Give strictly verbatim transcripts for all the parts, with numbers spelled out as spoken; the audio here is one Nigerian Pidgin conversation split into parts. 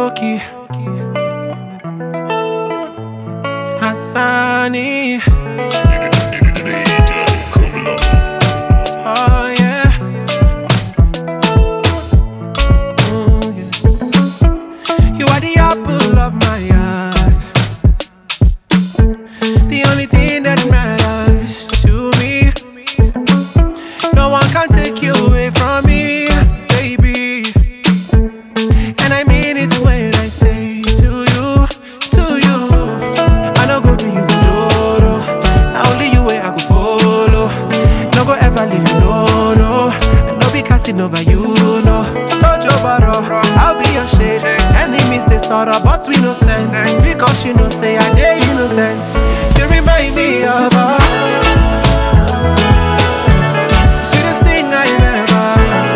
Loki, Hassani. Oh yeah. Mm, yeah. You are the apple of my eyes, the only thing that matters to me. No one can take you away from me, baby. And I mean it when I say to you, to you. I no go do you joro. Now only you way I go follow. No go ever leave you, no, no. And no be casting over you, no. Tojo baro, I'll be your shade. Enemies they sorrow, but we no sense. Because you know say I dey innocent. You remind me of her. Sweetest thing I ever.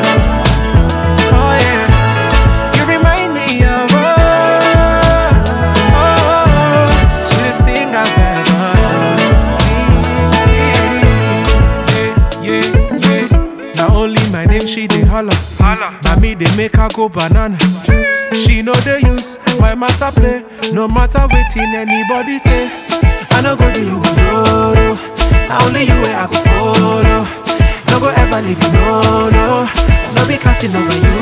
Oh yeah. You remind me of her. Oh, sweetest thing I've ever seen, seen. Yeah, yeah, yeah. Now only my name she dey holler. Now me they make her go bananas. She know they use my matter play. No matter waiting anybody say. I no go do you no. Now only you way I go follow. No go ever leave you, no, no. No be casting over you,